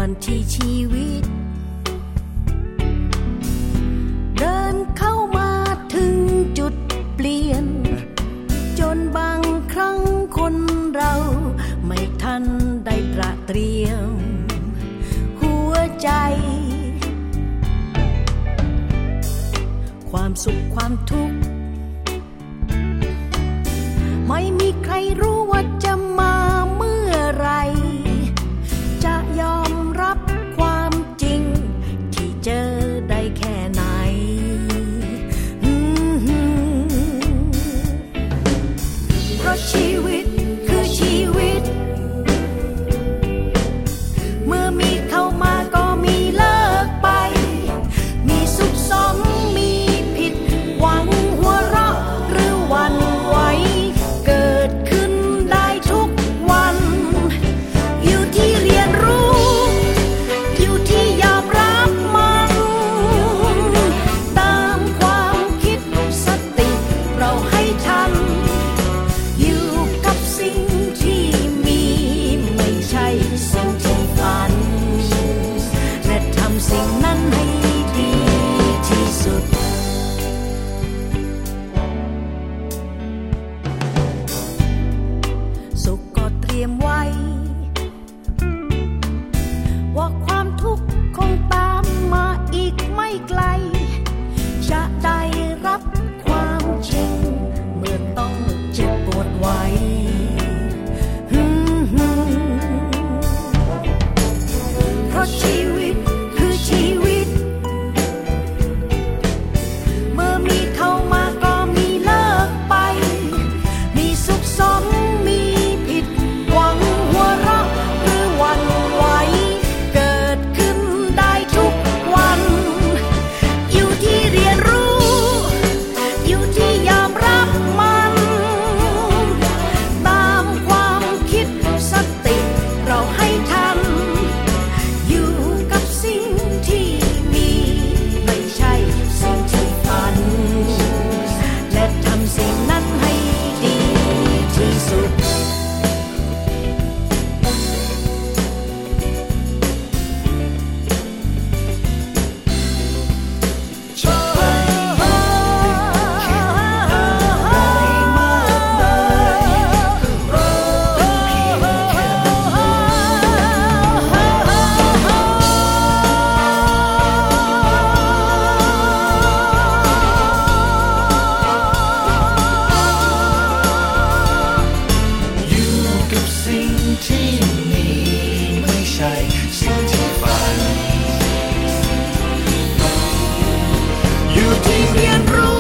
วันที่ชีวิตเดินเข้ามาถึงจุดเปลี่ยนจนบางครั้งคนเราไม่ทันได้ตระเตรียมหัวใจความสุขความทุกข์ไม่มีใครรู้ว่าจะมาเมื่อไรจะยอมรับความจริงที่เจอได้แค่ไหนเพราะชีวิตคือชีวิตเมื่อมีเข้ามาก็มีเลิกไปมีสุขสมมีผิดหวังหัวเราะหรือหวั่นไหวเกิดขึ้นได้ทุกวันอยู่ที่เรียนรู้อยู่ที่ยอมรับมันตามความคิดสติเราให้ทันอยู่กับสิ่งที่มีไม่ใช่สิ่งที่ฝันและทำสิ่งนั้นให้ดีที่สุดสุขก็เตรียมไว้ว่าความทุกข์คงตามมาอีกไม่ไกลจะได้รับความจริงเมื่อต้องเจ็บปวดไว้เพราะชีวิตคือชีวิตเมื่อมีเข้ามาก็มีเลิกไปมีสุขสมมีผิดหวังหัวเราะหรือหวั่นไหวเกิดขึ้นได้ทุกวันอยู่ที่เรียนรู้อยู่ที่ยอมรับมันตามความคิดสติเราให้ทันอยู่กับสิ่งที่มีไม่ใช่สิ่งที่ฝันและทำสิ่งนั้นให้ดีที่สุดจะไปคิดอะไรมากมายก็รอเป็นเพียงแค่อยู่กับสิ่งที่มีไม่ใช่สิ่งที่ฝันอยู่ที่เรียนรู้